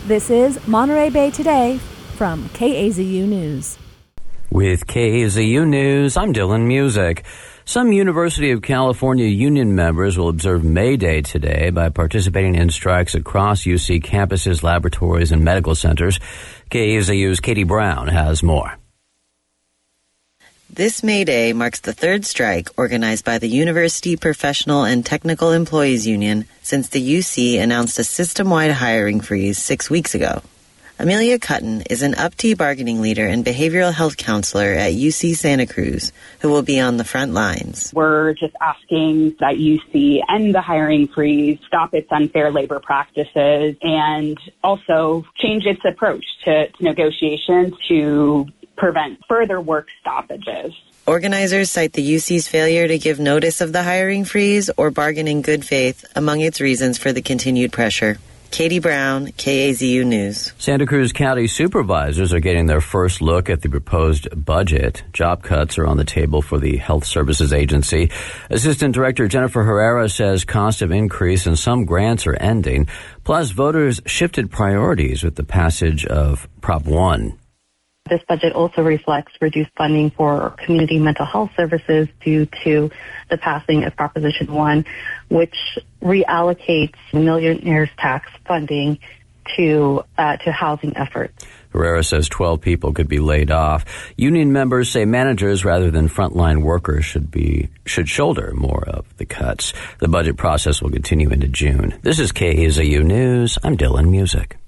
This is Monterey Bay Today from KAZU News. With KAZU News, I'm Dylan Music. Some University of California union members will observe May Day today by participating in strikes across UC campuses, laboratories, and medical centers. KAZU's Katie Brown has more. This May Day marks the third strike organized by the University Professional and Technical Employees Union since the UC announced a system-wide hiring freeze 6 weeks ago. Amelia Cutton is an UPT bargaining leader and behavioral health counselor at UC Santa Cruz, who will be on the front lines. We're just asking that UC end the hiring freeze, stop its unfair labor practices, and also change its approach to negotiations to prevent further work stoppages. Organizers cite the UC's failure to give notice of the hiring freeze or bargain in good faith among its reasons for the continued pressure. Katie Brown, KAZU News. Santa Cruz County supervisors are getting their first look at the proposed budget. Job cuts are on the table for the Health Services Agency. Assistant Director Jennifer Herrera says cost of increase and some grants are ending. Plus, voters shifted priorities with the passage of Prop 1. This budget also reflects reduced funding for community mental health services due to the passing of Proposition 1, which reallocates millionaires' tax funding to housing efforts. Herrera says 12 people could be laid off. Union members say managers rather than frontline workers should shoulder more of the cuts. The budget process will continue into June. This is KAZU News. I'm Dylan Music.